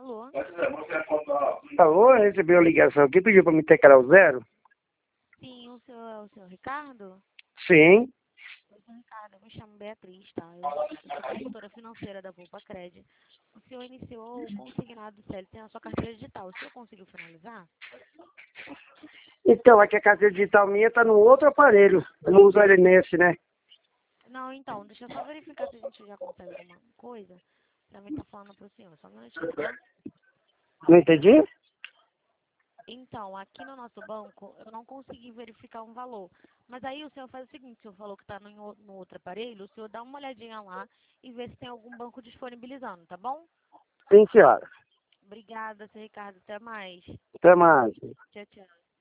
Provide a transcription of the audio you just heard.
Alô? Alô, recebeu a ligação aqui, pediu para me teclar o zero? Sim, o senhor Ricardo? Sim. Oi, senhor Ricardo, eu me chamo Beatriz, tá? Eu sou consultora financeira da Vulpa Cred. O senhor iniciou o consignado do CLT na sua carteira digital. O senhor conseguiu finalizar? Então, aqui a carteira digital minha tá no outro aparelho. Eu não uso ele nesse, né? Não, então, deixa eu só verificar se a gente já consegue alguma coisa pra mim estar falando pro senhor. Só um minutinho, tá? Não entendi? Então, aqui no nosso banco, eu não consegui verificar um valor. Mas aí o senhor faz o seguinte, o senhor falou que está no outro aparelho, o senhor dá uma olhadinha lá e vê se tem algum banco disponibilizando, tá bom? Sim, senhora. Obrigada, senhor Ricardo. Até mais. Até mais. Tchau, tchau.